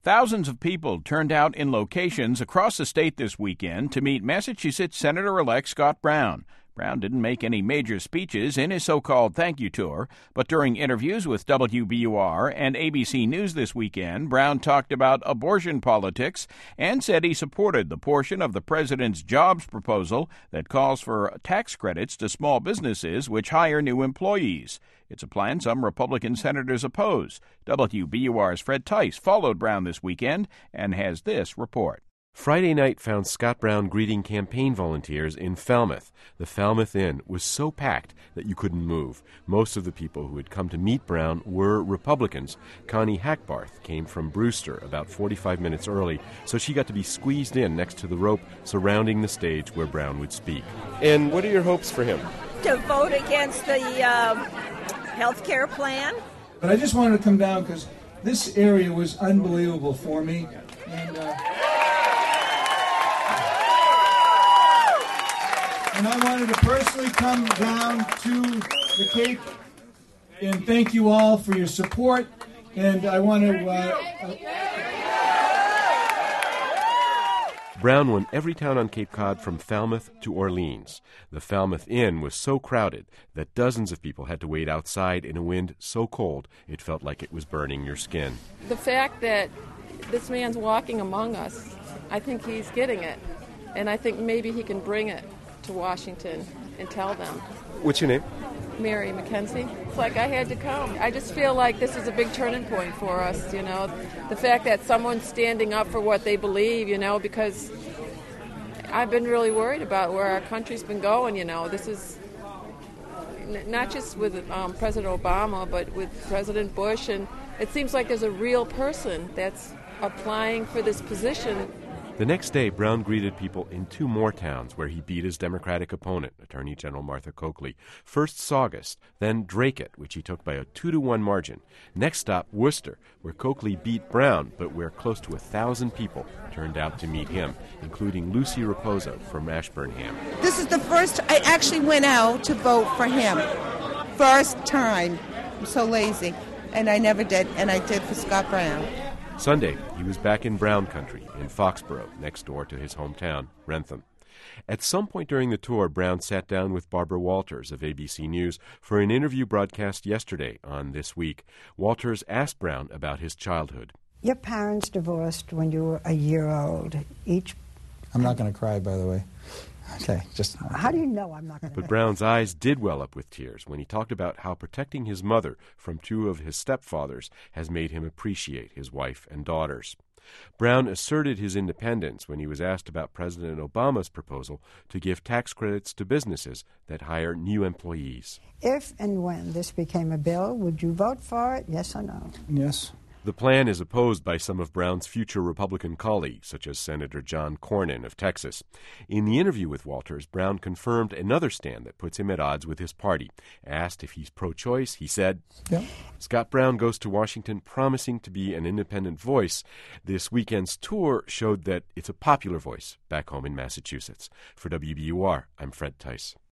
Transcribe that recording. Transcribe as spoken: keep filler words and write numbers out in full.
Thousands of people turned out in locations across the state this weekend to meet Massachusetts Senator-elect Scott Brown. Brown didn't make any major speeches in his so-called thank you tour, but during interviews with W B U R and A B C News this weekend, Brown talked about abortion politics and said he supported the portion of the president's jobs proposal that calls for tax credits to small businesses which hire new employees. It's a plan some Republican senators oppose. W B U R's Fred Tice followed Brown this weekend and has this report. Friday night found Scott Brown greeting campaign volunteers in Falmouth. The Falmouth Inn was so packed that you couldn't move. Most of the people who had come to meet Brown were Republicans. Connie Hackbarth came from Brewster about forty-five minutes early, so she got to be squeezed in next to the rope surrounding the stage where Brown would speak. And what are your hopes for him? To vote against the um, health care plan. But I just wanted to come down because this area was unbelievable for me. And, uh, And I wanted to personally come down to the Cape and thank you all for your support. And I want to... Uh, uh... Brown won every town on Cape Cod from Falmouth to Orleans. The Falmouth Inn was so crowded that dozens of people had to wait outside in a wind so cold it felt like it was burning your skin. The fact that this man's walking among us, I think he's getting it. And I think maybe he can bring it to Washington and tell them. What's your name? Mary McKenzie. It's like I had to come. I just feel like this is a big turning point for us, you know. The fact that someone's standing up for what they believe, you know, because I've been really worried about where our country's been going, you know. This is n- not just with um, President Obama, but with President Bush, and it seems like there's a real person that's applying for this position. The next day, Brown greeted people in two more towns where he beat his Democratic opponent, Attorney General Martha Coakley. First Saugus, then Dracut, which he took by a two to one margin. Next stop, Worcester, where Coakley beat Brown, but where close to a thousand people turned out to meet him, including Lucy Raposo from Ashburnham. This is the first I actually went out to vote for him. First time. I'm so lazy. And I never did, and I did for Scott Brown. Sunday, he was back in Brown country in Foxborough, next door to his hometown, Wrentham. At some point during the tour, Brown sat down with Barbara Walters of A B C News for an interview broadcast yesterday on This Week. Walters asked Brown about his childhood. Your parents divorced when you were a year old. Each. I'm not going to cry, by the way. Okay, just... How do you know I'm not going to... But Brown's eyes did well up with tears when he talked about how protecting his mother from two of his stepfathers has made him appreciate his wife and daughters. Brown asserted his independence when he was asked about President Obama's proposal to give tax credits to businesses that hire new employees. If and when this became a bill, would you vote for it, yes or no? Yes. The plan is opposed by some of Brown's future Republican colleagues, such as Senator John Cornyn of Texas. In the interview with Walters, Brown confirmed another stand that puts him at odds with his party. Asked if he's pro-choice, he said, yeah. Scott Brown goes to Washington promising to be an independent voice. This weekend's tour showed that it's a popular voice back home in Massachusetts. For W B U R, I'm Fred Tice.